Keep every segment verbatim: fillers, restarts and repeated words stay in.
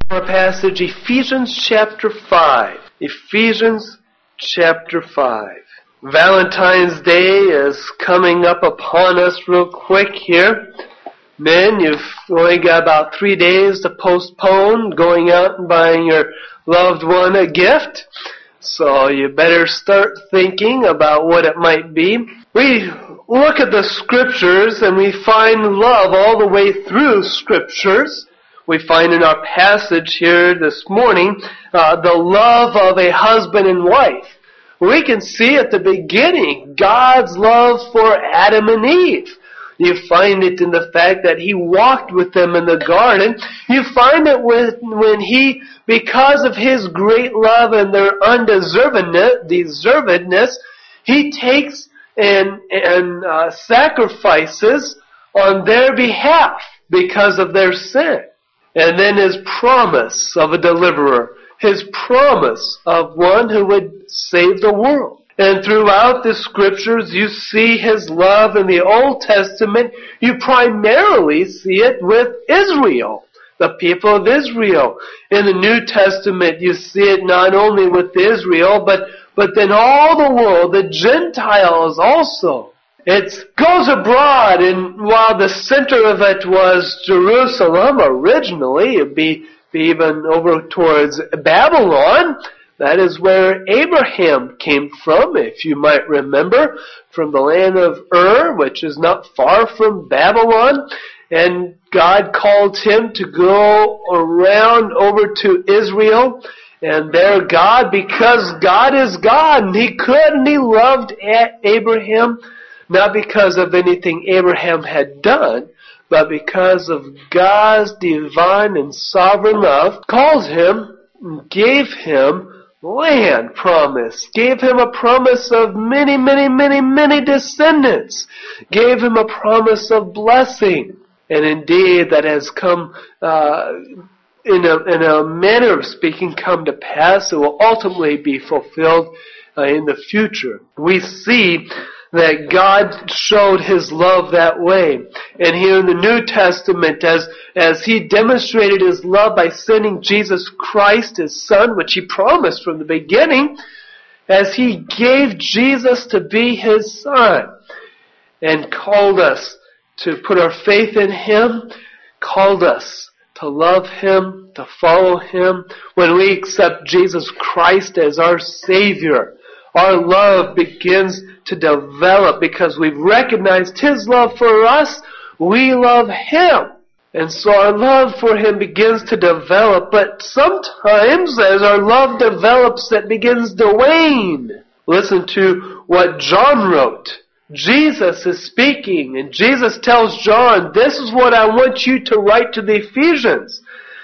Our passage, Ephesians chapter five. Ephesians chapter five. Valentine's Day is coming up upon us real quick here. Men, you've only got about three days to postpone going out and buying your loved one a gift. So you better start thinking about what it might be. We look at the Scriptures and we find love all the way through Scriptures. We find in our passage here this morning uh, the love of a husband and wife. We can see at the beginning God's love for Adam and Eve. You find it in the fact that He walked with them in the garden. You find it with, when He, because of His great love and their undeservedness, deservedness, He takes and, and uh, sacrifices on their behalf because of their sin. And then His promise of a deliverer. His promise of one who would save the world. And throughout the Scriptures you see His love. In the Old Testament you primarily see it with Israel, the people of Israel. In the New Testament you see it not only with Israel, but, but then all the world, the Gentiles also. It goes abroad, and while the center of it was Jerusalem originally, it'd be, be even over towards Babylon. That is where Abraham came from, if you might remember, from the land of Ur, which is not far from Babylon. And God called him to go around over to Israel. And there God, because God is God, and He could, and He loved Abraham, not because of anything Abraham had done, but because of God's divine and sovereign love, called him, gave him land promise, gave him a promise of many, many, many, many descendants, gave him a promise of blessing. And indeed, that has come, uh, in a, in a manner of speaking, come to pass. It will ultimately be fulfilled uh, in the future. We see that God showed His love that way. And here in the New Testament, as, as He demonstrated His love by sending Jesus Christ, His Son, which He promised from the beginning, as He gave Jesus to be His Son, and called us to put our faith in Him, called us to love Him, to follow Him. When we accept Jesus Christ as our Savior, our love begins to develop because we've recognized His love for us. We love Him. And so our love for Him begins to develop. But sometimes as our love develops, it begins to wane. Listen to what John wrote. Jesus is speaking, and Jesus tells John, this is what I want you to write to the Ephesians.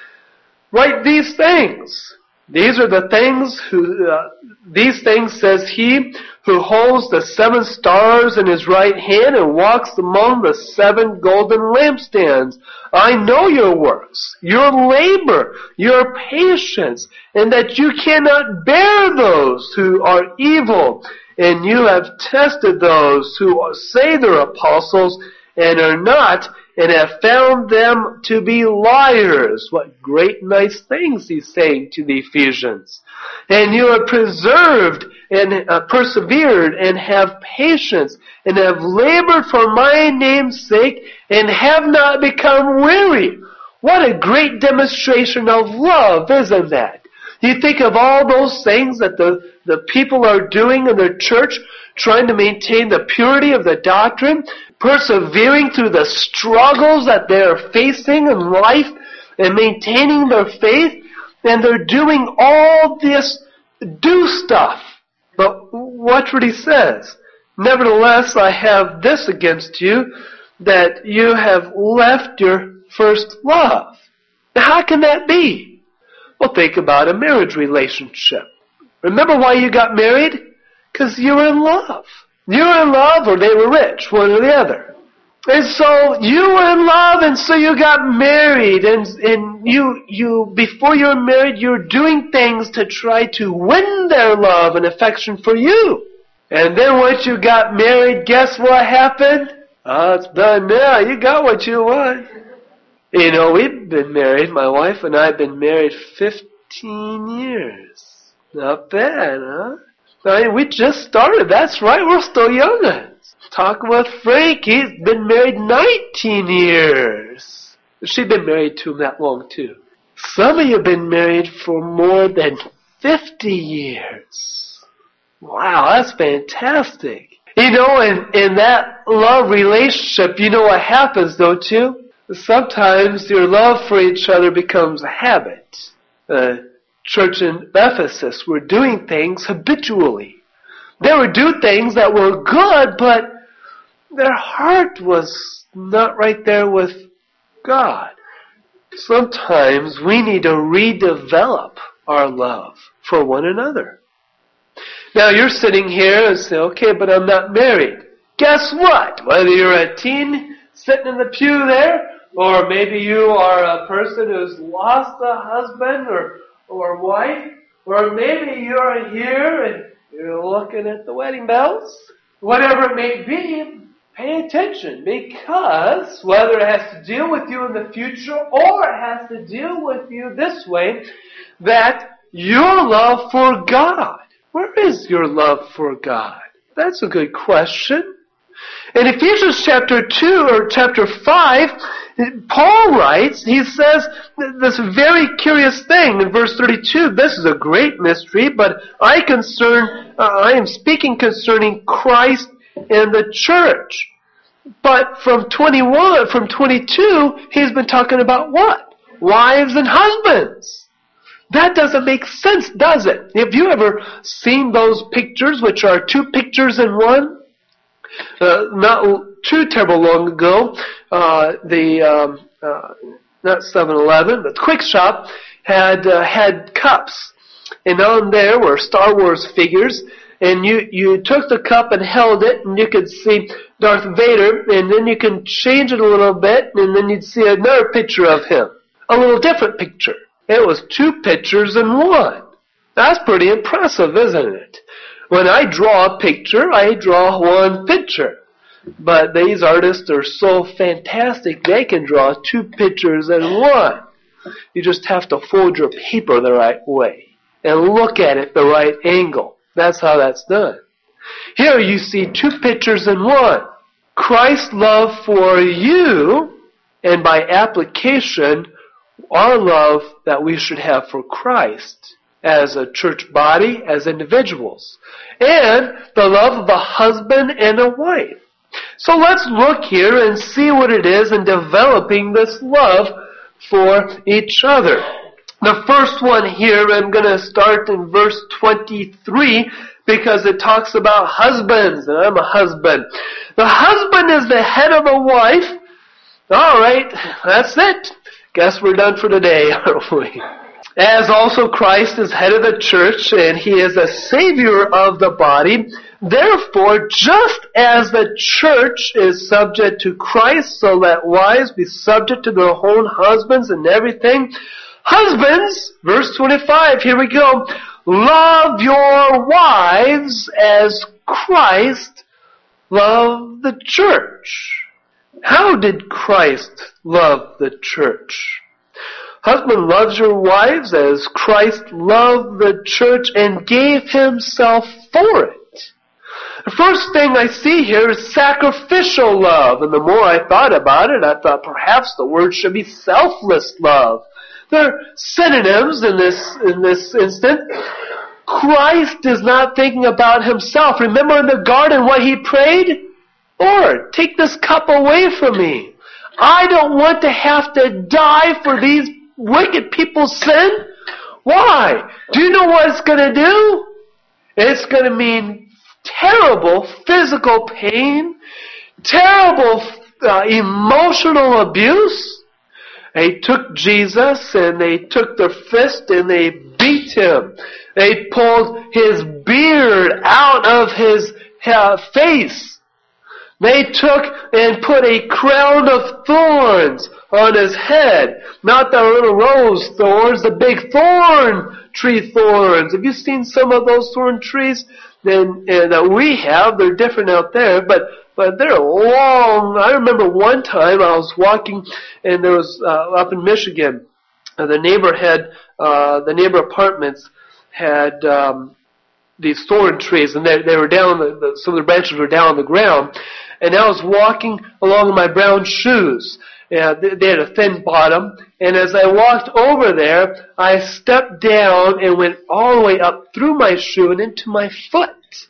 Write these things. These are the things who, uh, these things says He who holds the seven stars in His right hand and walks among the seven golden lampstands. I know your works, your labor, your patience, and that you cannot bear those who are evil. And you have tested those who say they're apostles and are not, and have found them to be liars. What great nice things He's saying to the Ephesians. And you have preserved and uh, persevered and have patience and have labored for my name's sake and have not become weary. What a great demonstration of love, isn't that? You think of all those things that the, the people are doing in their church, trying to maintain the purity of the doctrine, persevering through the struggles that they are facing in life, and maintaining their faith, and they're doing all this do stuff. But watch what he says. Nevertheless, I have this against you, that you have left your first love. Now, how can that be? Well, think about a marriage relationship. Remember why you got married? Because you were in love. You were in love or they were rich, one or the other. And so you were in love and so you got married. And, and you, you, before you were married, you were doing things to try to win their love and affection for you. And then once you got married, guess what happened? Oh, it's done now. You got what you want. You know, we've been married, my wife and I have been married fifteen years. Not bad, huh? I mean, we just started. That's right, we're still young. Talk about Frank, he's been married nineteen years. She's been married to him that long, too. Some of you have been married for more than fifty years. Wow, that's fantastic. You know, in, in that love relationship, you know what happens, don't you? Sometimes your love for each other becomes a habit. The church in Ephesus were doing things habitually. They would do things that were good, but their heart was not right there with God. Sometimes we need to redevelop our love for one another. Now you're sitting here and say, okay, but I'm not married. Guess what? Whether you're a teen sitting in the pew there, or maybe you are a person who's lost a husband or, or wife, or maybe you're here and you're looking at the wedding bells. Whatever it may be, pay attention, because whether it has to deal with you in the future or it has to deal with you this way, that your love for God. Where is your love for God? That's a good question. In Ephesians chapter two or chapter five, Paul writes, he says this very curious thing in verse thirty-two. This is a great mystery, but I concern, uh, I am speaking concerning Christ and the church. But from twenty-one, from twenty-two, he's been talking about what? Wives and husbands. That doesn't make sense, does it? Have you ever seen those pictures, which are two pictures in one? Uh, not too terrible long ago, uh, the um, uh, not seven eleven, but Quick Shop had uh, had cups, and on there were Star Wars figures. And you, you took the cup and held it, and you could see Darth Vader, and then you can change it a little bit, and then you'd see another picture of him. A little different picture. It was two pictures in one. That's pretty impressive, isn't it? When I draw a picture, I draw one picture. But these artists are so fantastic, they can draw two pictures in one. You just have to fold your paper the right way and look at it the right angle. That's how that's done. Here you see two pictures in one. Christ's love for you, and by application, our love that we should have for Christ as a church body, as individuals. And the love of a husband and a wife. So let's look here and see what it is in developing this love for each other. The first one here, I'm going to start in verse twenty-three because it talks about husbands, and I'm a husband. The husband is the head of the wife. All right, that's it. Guess we're done for today, aren't we? As also Christ is head of the church, and He is a Savior of the body. Therefore, just as the church is subject to Christ, so let wives be subject to their own husbands and everything. Husbands, verse twenty-five, here we go. Love your wives as Christ loved the church. How did Christ love the church? Husband loves your wives as Christ loved the church and gave Himself for it. The first thing I see here is sacrificial love. And the more I thought about it, I thought perhaps the word should be selfless love. They're synonyms in this, in this instant. Christ is not thinking about Himself. Remember in the garden what He prayed? Lord, take this cup away from me. I don't want to have to die for these wicked people's sin. Why? Do you know what it's going to do? It's going to mean terrible physical pain, terrible uh, emotional abuse. They took Jesus and they took their fist and they beat Him. They pulled His beard out of His uh, face. They took and put a crown of thorns on His head. Not the little rose thorns, the big thorn tree thorns. Have you seen some of those thorn trees? Then uh, that we have, they're different out there, but but they're long. I remember one time I was walking, and there was uh, up in Michigan, uh, the neighbor had uh, the neighbor apartments had um, these thorn trees, and they they were down. The, the, some of the branches were down on the ground, and I was walking along in my brown shoes. Yeah, they had a thin bottom, and as I walked over there, I stepped down and went all the way up through my shoe and into my foot.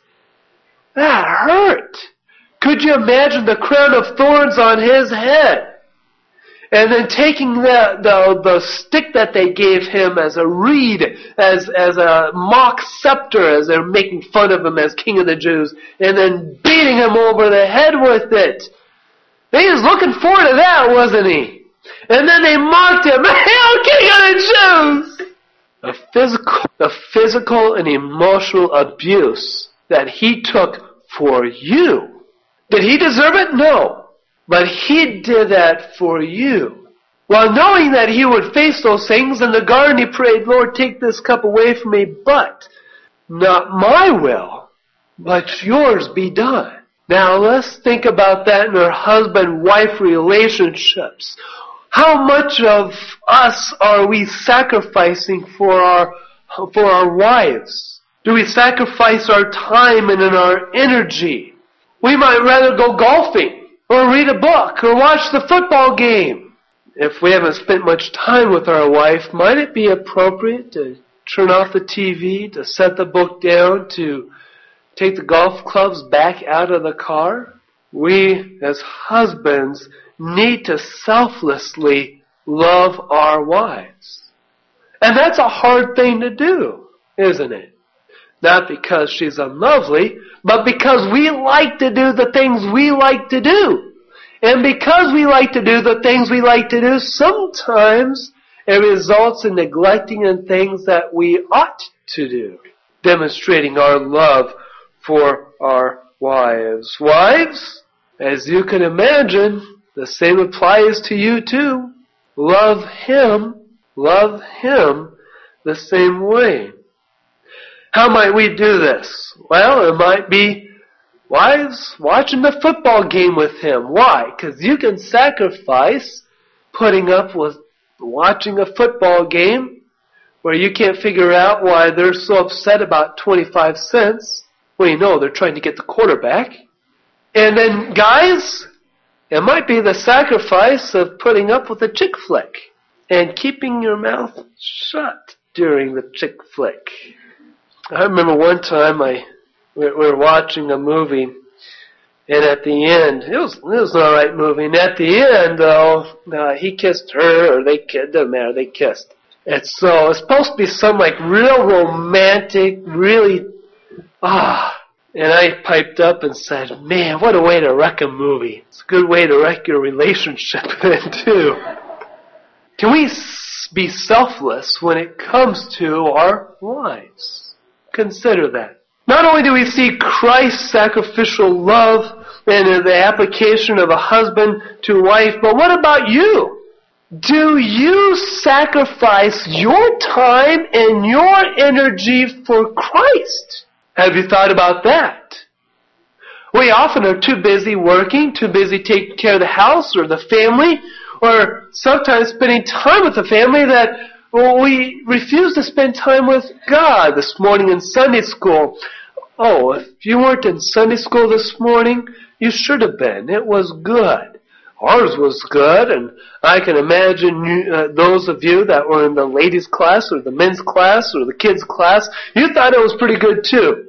That hurt. Could you imagine the crown of thorns on his head? And then taking the, the, the stick that they gave him as a reed, as, as a mock scepter, as they're making fun of him as King of the Jews, and then beating him over the head with it. He was looking forward to that, wasn't he? And then they mocked him, Hail King of the Jews! The physical, the physical and emotional abuse that he took for you. Did he deserve it? No. But he did that for you. While knowing that he would face those things, in the garden he prayed, Lord, take this cup away from me, but not my will, but yours be done. Now let's think about that in our husband-wife relationships. How much of us are we sacrificing for our, for our wives? Do we sacrifice our time and our energy? We might rather go golfing, or read a book, or watch the football game. If we haven't spent much time with our wife, might it be appropriate to turn off the T V, to set the book down, to take the golf clubs back out of the car? We, as husbands, need to selflessly love our wives. And that's a hard thing to do, isn't it? Not because she's unlovely, but because we like to do the things we like to do. And because we like to do the things we like to do, sometimes it results in neglecting the things that we ought to do, demonstrating our love for our wives. Wives, as you can imagine, the same applies to you too. Love him, love him the same way. How might we do this? Well, it might be wives watching the football game with him. Why? Because you can sacrifice putting up with watching a football game where you can't figure out why they're so upset about twenty-five cents. Well, you know they're trying to get the quarterback. And then, guys, it might be the sacrifice of putting up with a chick flick and keeping your mouth shut during the chick flick. I remember one time I we were watching a movie, and at the end, it was it was an all right movie. And at the end, though, uh, he kissed her, or they kissed. Doesn't matter. They kissed. And so it's supposed to be some like real romantic, really ah. And I piped up and said, "Man, what a way to wreck a movie! It's a good way to wreck your relationship then too." Can we be selfless when it comes to our wives? Consider that. Not only do we see Christ's sacrificial love and the application of a husband to a wife, but what about you? Do you sacrifice your time and your energy for Christ? Have you thought about that? We often are too busy working, too busy taking care of the house or the family, or sometimes spending time with the family that well, we refuse to spend time with God. This morning in Sunday school, oh, if you weren't in Sunday school this morning, you should have been. It was good. Ours was good, and I can imagine you, uh, those of you that were in the ladies' class or the men's class or the kids' class, you thought it was pretty good too.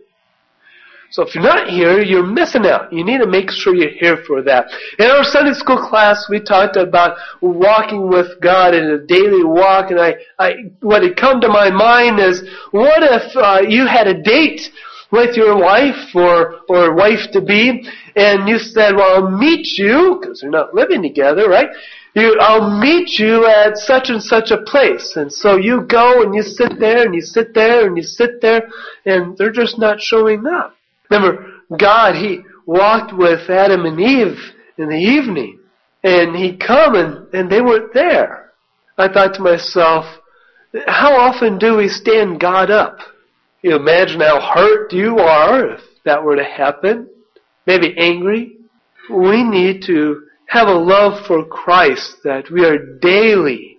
So if you're not here, you're missing out. You need to make sure you're here for that. In our Sunday school class, we talked about walking with God in a daily walk, and I, I what had come to my mind is, what if uh, you had a date with your wife or or wife-to-be, and you said, well, I'll meet you, because you're not living together, right? You, I'll meet you at such and such a place. And so you go and you sit there and you sit there and you sit there, and they're just not showing up. Remember, God, He walked with Adam and Eve in the evening, and He'd come and, and they weren't there. I thought to myself, how often do we stand God up? You imagine how hurt you are if that were to happen. Maybe angry. we need to have a love for Christ, that we are daily,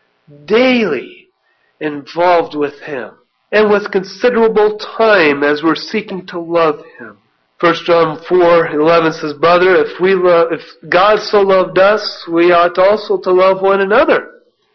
daily involved with Him, and with considerable time as we're seeking to love Him. First John four eleven says, Brother, if we love, if God so loved us, we ought also to love one another.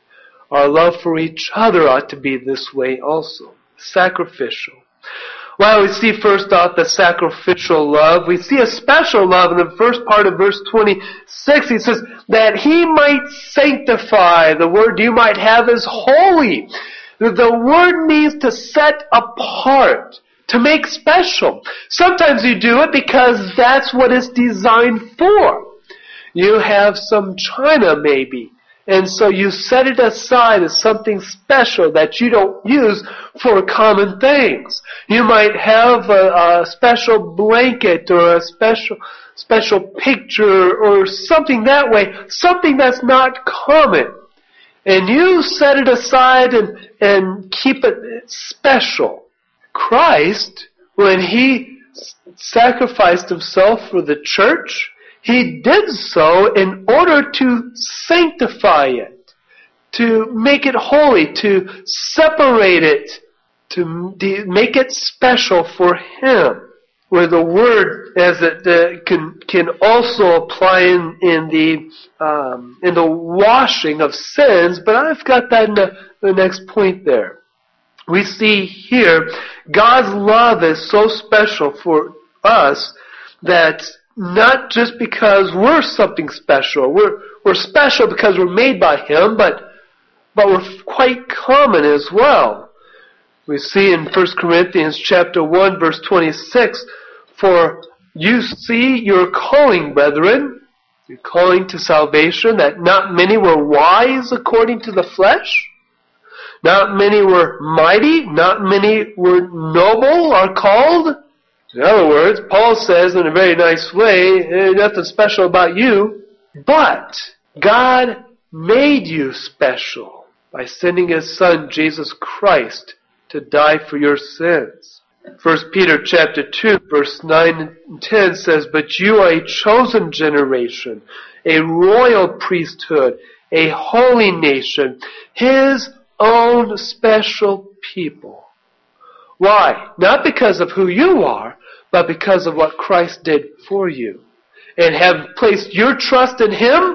Our love for each other ought to be this way also, sacrificial. Well, we see first off the sacrificial love. We see a special love in the first part of verse twenty-six. He says, that He might sanctify. The word you might have is holy. The word means to set apart, to make special. Sometimes you do it because that's what it's designed for. You have some china maybe, and so you set it aside as something special that you don't use for common things. You might have a, a special blanket or a special special picture or something that way, something that's not common. And you set it aside and, and keep it special. Christ, when He sacrificed Himself for the church, He did so in order to sanctify it, to make it holy, to separate it, to make it special for Him. Where the word, as it uh, can can also apply in in the um, in the washing of sins, but I've got that in the, the next point there. We see here God's love is so special for us that not just because we're something special, we're we're special because we're made by Him, but but we're quite common as well. We see in First Corinthians chapter one, verse twenty-six, for you see your calling, brethren, your calling to salvation, that not many were wise according to the flesh, not many were mighty, not many were noble or called. In other words, Paul says in a very nice way, there's nothing special about you, but God made you special by sending His Son, Jesus Christ, to die for your sins. First Peter chapter two, verse nine and ten says, but you are a chosen generation, a royal priesthood, a holy nation, His own special people. Why? Not because of who you are, but because of what Christ did for you. And have placed your trust in Him,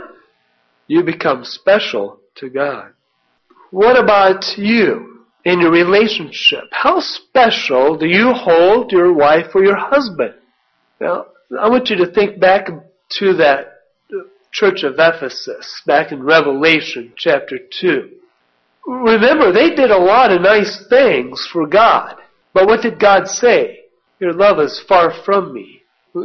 you become special to God. What about you? In your relationship, how special do you hold your wife or your husband? Now, I want you to think back to that church of Ephesus, back in Revelation chapter two. Remember, they did a lot of nice things for God. But what did God say? Your love is far from me.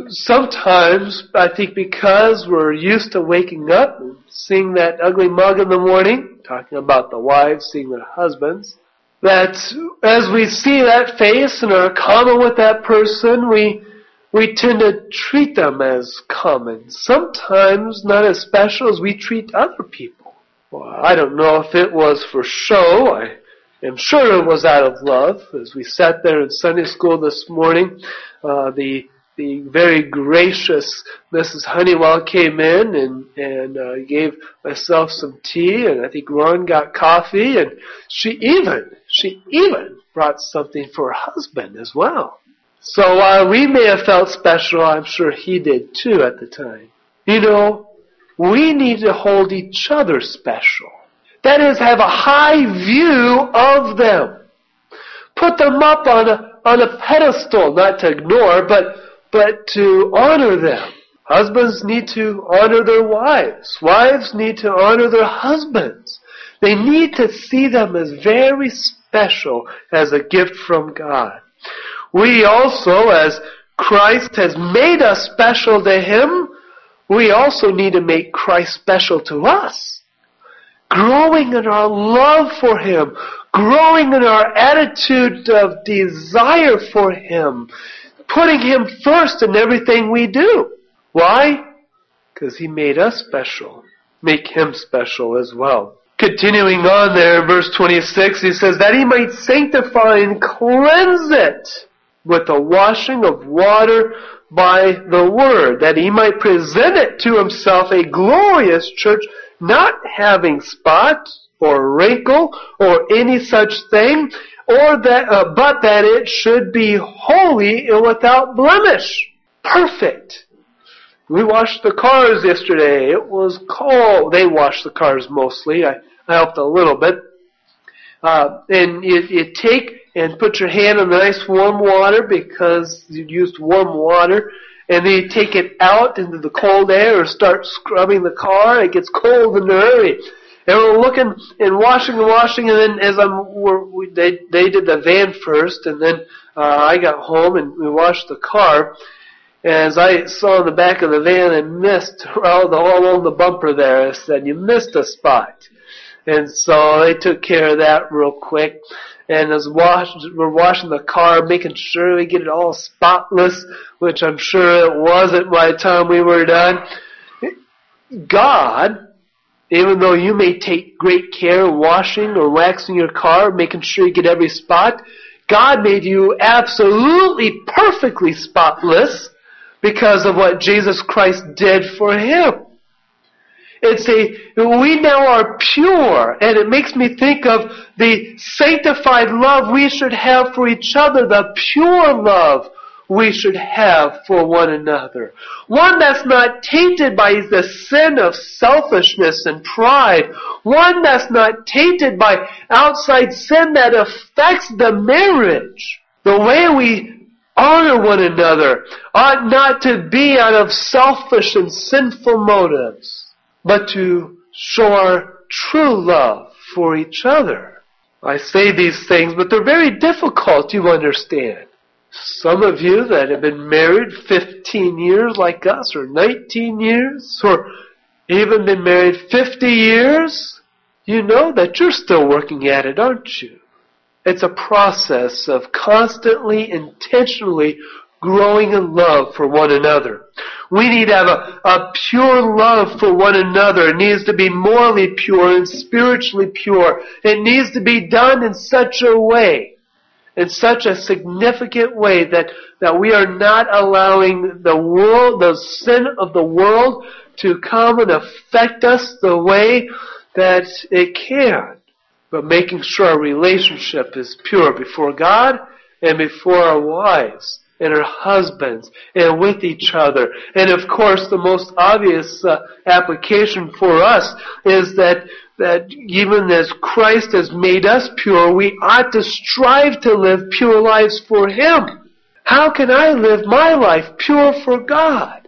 Sometimes, I think because we're used to waking up and seeing that ugly mug in the morning, talking about the wives seeing their husbands, that as we see that face and are common with that person, we we tend to treat them as common. Sometimes not as special as we treat other people. Well, I don't know if it was for show. I am sure it was out of love. As we sat there in Sunday school this morning, uh, the the very gracious Missus Honeywell came in and, and uh, gave myself some tea, and I think Ron got coffee, and she even, she even brought something for her husband as well. So while we may have felt special, I'm sure he did too at the time. You know, we need to hold each other special. That is, have a high view of them. Put them up on a, on a pedestal, not to ignore, but but to honor them. Husbands need to honor their wives. Wives need to honor their husbands. They need to see them as very special, as a gift from God. We also, as Christ has made us special to Him, we also need to make Christ special to us. Growing in our love for Him, growing in our attitude of desire for Him, putting Him first in everything we do. Why? Because He made us special. Make Him special as well. Continuing on there in verse twenty-six, He says, that He might sanctify and cleanse it with the washing of water by the word, that he might present it to himself a glorious church, not having spot or wrinkle or any such thing, or that, uh, but that it should be holy and without blemish, perfect. We washed the cars yesterday. It was cold. They washed the cars mostly. I, I helped a little bit. Uh, and you, you take and put your hand in the nice warm water because you used warm water, and then you take it out into the cold air or start scrubbing the car. It gets cold in a hurry. And we're looking and washing and washing, and then as I'm, we're, we, they they did the van first, and then uh, I got home and we washed the car. And as I saw in the back of the van, I missed all, the, all on the bumper there. I said, "You missed a spot." And so they took care of that real quick. And as wash, we're washing the car, making sure we get it all spotless, which I'm sure it wasn't by the time we were done. God, even though you may take great care of washing or waxing your car, making sure you get every spot, God made you absolutely perfectly spotless because of what Jesus Christ did for him. It's a, we now are pure, and it makes me think of the sanctified love we should have for each other, the pure love we should have for one another. One that's not tainted by the sin of selfishness and pride. One that's not tainted by outside sin that affects the marriage. The way we honor one another ought not to be out of selfish and sinful motives, but to show our true love for each other. I say these things, but they're very difficult to understand. Some of you that have been married fifteen years like us, or nineteen years, or even been married fifty years, you know that you're still working at it, aren't you? It's a process of constantly, intentionally growing in love for one another. We need to have a, a pure love for one another. It needs to be morally pure and spiritually pure. It needs to be done in such a way, in such a significant way that, that we are not allowing the world, the sin of the world to come and affect us the way that it can. But making sure our relationship is pure before God and before our wives and our husbands and with each other. And of course, the most obvious uh, application for us is that that even as Christ has made us pure, we ought to strive to live pure lives for Him. How can I live my life pure for God?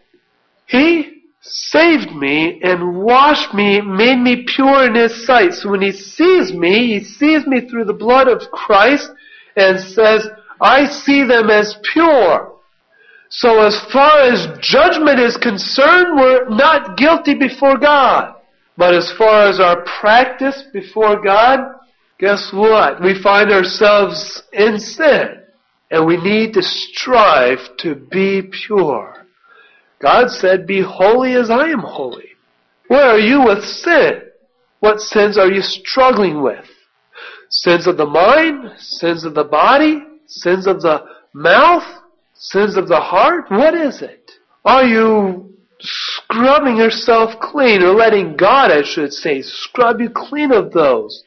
He saved me and washed me, made me pure in His sight. So when He sees me, He sees me through the blood of Christ and says, I see them as pure. So as far as judgment is concerned, we're not guilty before God. But as far as our practice before God, guess what? We find ourselves in sin. And we need to strive to be pure. God said, be holy as I am holy. Where are you with sin? What sins are you struggling with? Sins of the mind? Sins of the body? Sins of the mouth? Sins of the heart? What is it? Are you scrubbing yourself clean, or letting God, I should say, scrub you clean of those?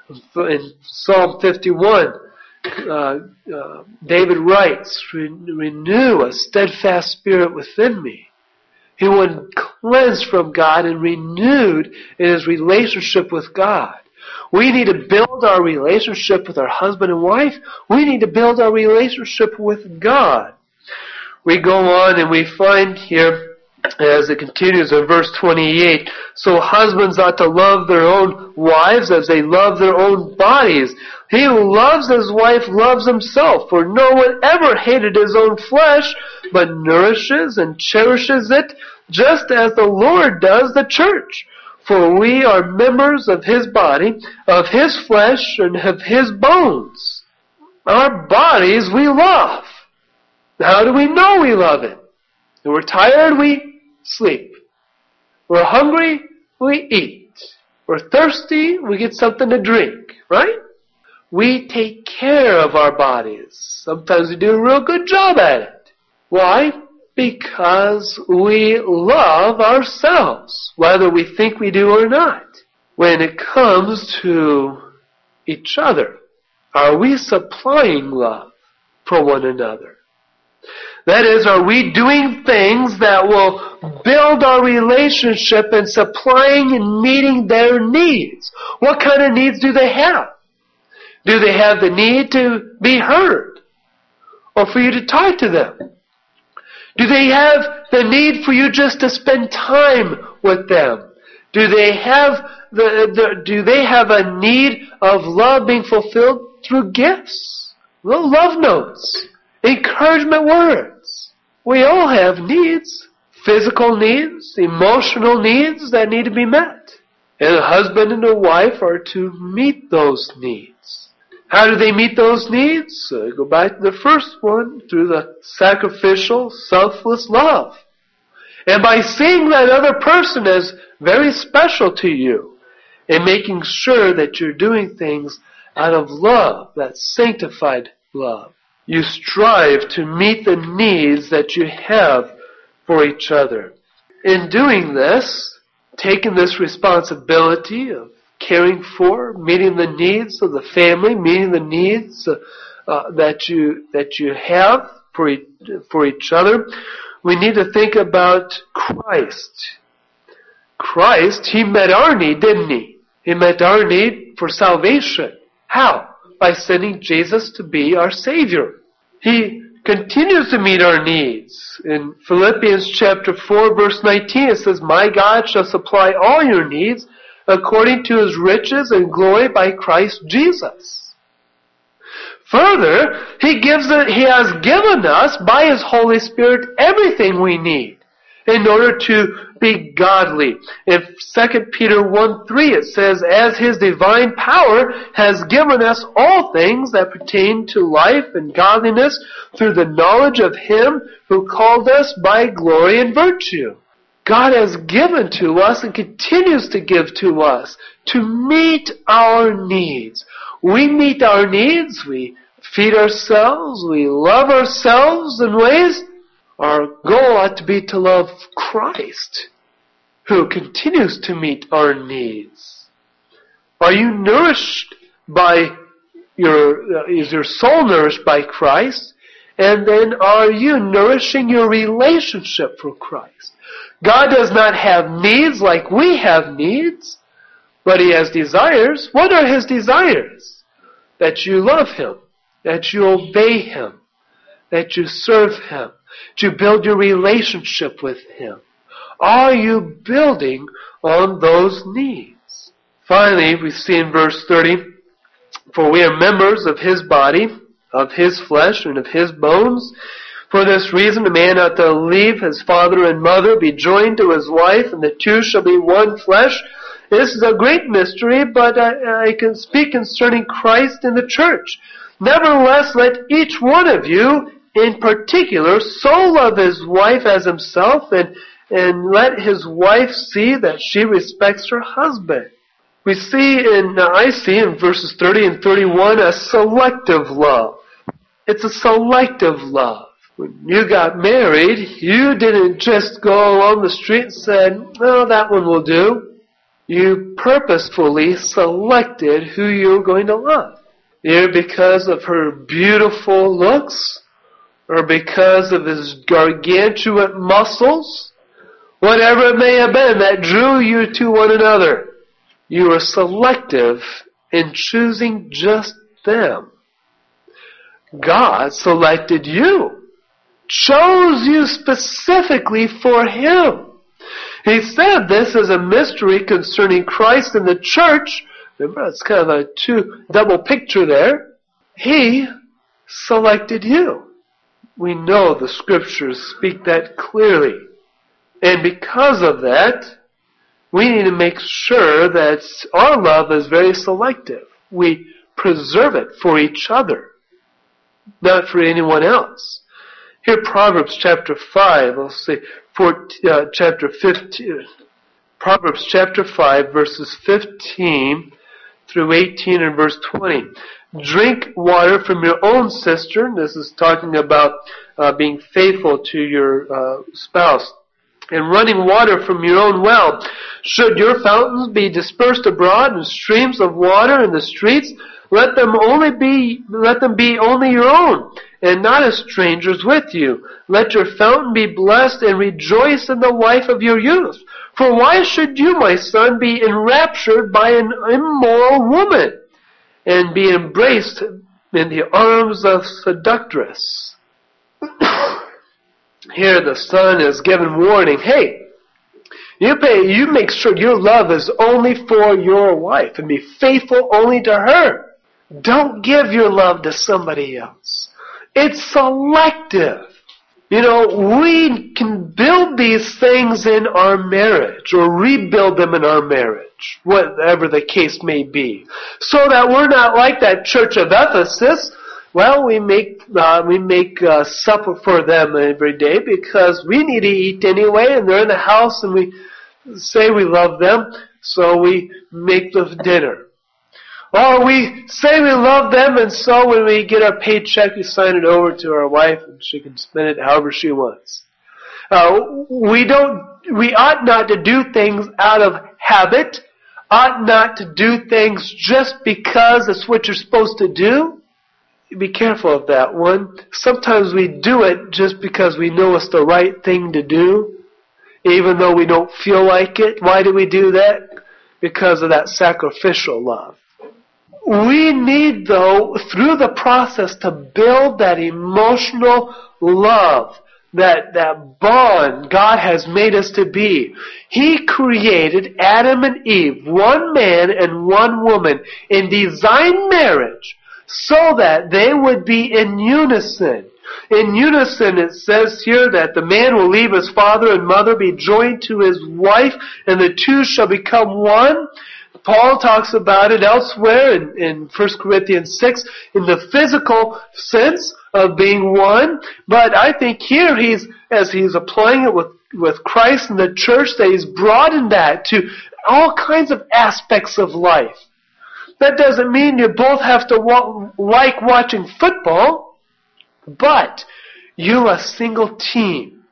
In Psalm fifty-one, uh, uh, David writes, renew a steadfast spirit within me. He was cleansed from God and renewed in his relationship with God. We need to build our relationship with our husband and wife. We need to build our relationship with God. We go on and we find here, as it continues in verse twenty-eight, so husbands ought to love their own wives as they love their own bodies. He who loves his wife loves himself, for no one ever hated his own flesh, but nourishes and cherishes it, just as the Lord does the church. For we are members of His body, of His flesh, and of His bones. Our bodies we love. How do we know we love it? When we're tired, we sleep. We're hungry, we eat. We're thirsty, we get something to drink, right? We take care of our bodies. Sometimes we do a real good job at it. Why? because we love ourselves, whether we think we do or not. When it comes to each other, are we supplying love for one another? That is, are we doing things that will build our relationship and supplying and meeting their needs? What kind of needs do they have? Do they have the need to be heard? Or for you to talk to them? Do they have the need for you just to spend time with them? Do they have the, the do they have a need of love being fulfilled through gifts? Little love notes. Encouragement words. We all have needs. Physical needs, emotional needs that need to be met. And a husband and a wife are to meet those needs. How do they meet those needs? Uh, go back to the first one, through the sacrificial, selfless love. And by seeing that other person as very special to you, and making sure that you're doing things out of love, that sanctified love. You strive to meet the needs that you have for each other. In doing this, taking this responsibility of caring for, meeting the needs of the family, meeting the needs uh, uh, that you that you have for e- for each other, we need to think about Christ. Christ, He met our need, didn't He? He met our need for salvation. How? By sending Jesus to be our Savior. He continues to meet our needs. In Philippians chapter four, verse nineteen, it says, "My God shall supply all your needs according to His riches and glory by Christ Jesus." Further, He gives it, He has given us by His Holy Spirit everything we need in order to be godly. In Second Peter one three it says, "As His divine power has given us all things that pertain to life and godliness through the knowledge of Him who called us by glory and virtue." God has given to us and continues to give to us to meet our needs. We meet our needs, we feed ourselves, we love ourselves in ways. Our goal ought to be to love Christ, who continues to meet our needs. Are you nourished by your, uh, is your soul nourished by Christ? And then are you nourishing your relationship for Christ? God does not have needs like we have needs, but He has desires. What are His desires? That you love Him, that you obey Him, that you serve Him, to build your relationship with Him. Are you building on those needs? Finally, we see in verse thirty, "For we are members of His body, of His flesh, and of His bones. For this reason, a man ought to leave his father and mother, be joined to his wife, and the two shall be one flesh." This is a great mystery, but I, I can speak concerning Christ and the church. "Nevertheless, let each one of you in particular so love his wife as himself, and, and let his wife see that she respects her husband." We see in, I see in verses thirty and thirty-one a selective love. It's a selective love. When you got married, you didn't just go along the street and said, "Well, that one will do." You purposefully selected who you were going to love. Either because of her beautiful looks, or because of his gargantuan muscles, whatever it may have been that drew you to one another. You were selective in choosing just them. God selected you, chose you specifically for Him. He said this is a mystery concerning Christ and the church. Remember, it's kind of a two double picture there. He selected you. We know the Scriptures speak that clearly. And because of that, we need to make sure that our love is very selective. We preserve it for each other, not for anyone else. Here, Proverbs chapter five, let's see, for, uh, chapter fifteen, Proverbs chapter five, verses fifteen through eighteen and verse twenty. Drink water from your own cistern. This is talking about uh, being faithful to your uh, spouse. And running water from your own well. Should your fountains be dispersed abroad and streams of water in the streets, let them only be, let them be only your own, and not as strangers with you. Let your fountain be blessed, and rejoice in the wife of your youth. For why should you, my son, be enraptured by an immoral woman, and be embraced in the arms of seductress? Here the son is given warning. Hey, you pay, you make sure your love is only for your wife and be faithful only to her. Don't give your love to somebody else. It's selective. You know, we can build these things in our marriage or rebuild them in our marriage, whatever the case may be, so that we're not like that church of Ephesus. Well, we make uh, we make uh, supper for them every day because we need to eat anyway, and they're in the house, and we say we love them, so we make the dinner. Or we say we love them, and so when we get our paycheck, we sign it over to our wife, and she can spend it however she wants. Uh, we don't. We ought not to do things out of habit. Ought not to do things just because it's what you're supposed to do. Be careful of that one. Sometimes we do it just because we know it's the right thing to do, even though we don't feel like it. Why do we do that? Because of that sacrificial love. We need, though, through the process to build that emotional love, that, that bond God has made us to be. He created Adam and Eve, one man and one woman, and designed marriage so that they would be in unison. In unison, it says here that the man will leave his father and mother, be joined to his wife, and the two shall become one. Paul talks about it elsewhere in, in First Corinthians six in the physical sense of being one. But I think here he's, as he's applying it with, with Christ and the church, that he's broadened that to all kinds of aspects of life. That doesn't mean you both have to wa- like watching football, but you're a single team.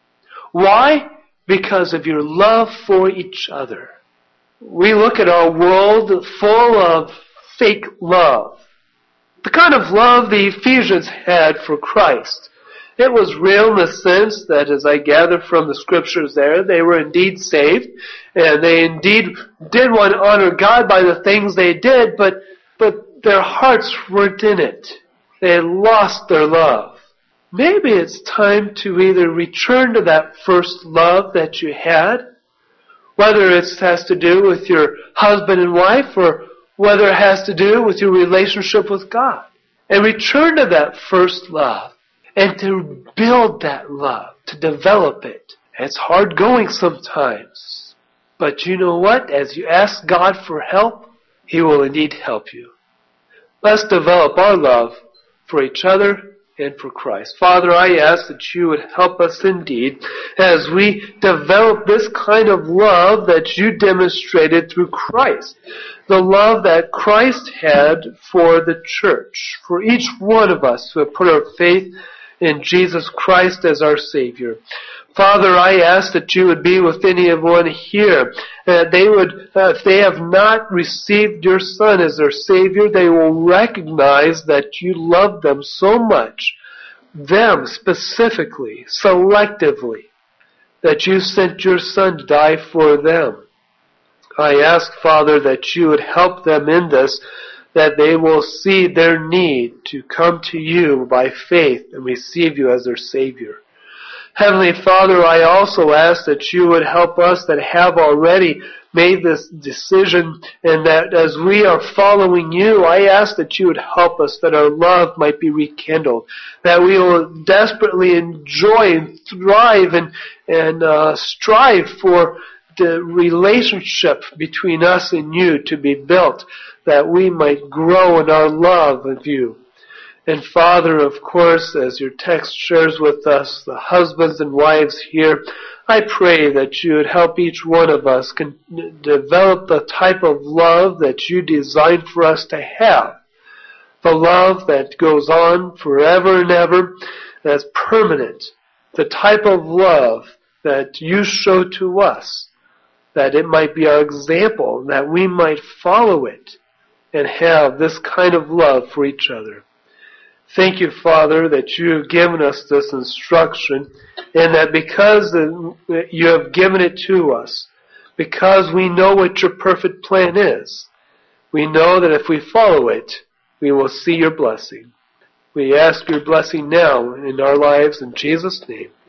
Why? Because of your love for each other. We look at our world full of fake love. The kind of love the Ephesians had for Christ. It was real in the sense that, as I gather from the scriptures there, they were indeed saved, and they indeed did want to honor God by the things they did, but, but their hearts weren't in it. They had lost their love. Maybe it's time to either return to that first love that you had, whether it has to do with your husband and wife, or whether it has to do with your relationship with God. And return to that first love, and to build that love, to develop it. It's hard going sometimes. But you know what? As you ask God for help, He will indeed help you. Let's develop our love for each other and for Christ. Father, I ask that you would help us indeed as we develop this kind of love that you demonstrated through Christ. The love that Christ had for the church, for each one of us who have put our faith in Jesus Christ as our Savior. Father, I ask that you would be with anyone here, that they would, uh, if they have not received your Son as their Savior, they will recognize that you love them so much, them specifically, selectively, that you sent your Son to die for them. I ask, Father, that you would help them in this, that they will see their need to come to you by faith and receive you as their Savior. Heavenly Father, I also ask that you would help us that have already made this decision, and that as we are following you, I ask that you would help us that our love might be rekindled, that we will desperately enjoy and thrive and, and uh, strive for the relationship between us and you to be built, that we might grow in our love of you. And Father, of course, as your text shares with us, the husbands and wives here, I pray that you would help each one of us con- develop the type of love that you designed for us to have. the love that goes on forever and ever, that's permanent, the type of love that you show to us, that it might be our example, that we might follow it and have this kind of love for each other. Thank you, Father, that you have given us this instruction, and that because you have given it to us, because we know what your perfect plan is, we know that if we follow it, we will see your blessing. We ask your blessing now in our lives in Jesus' name.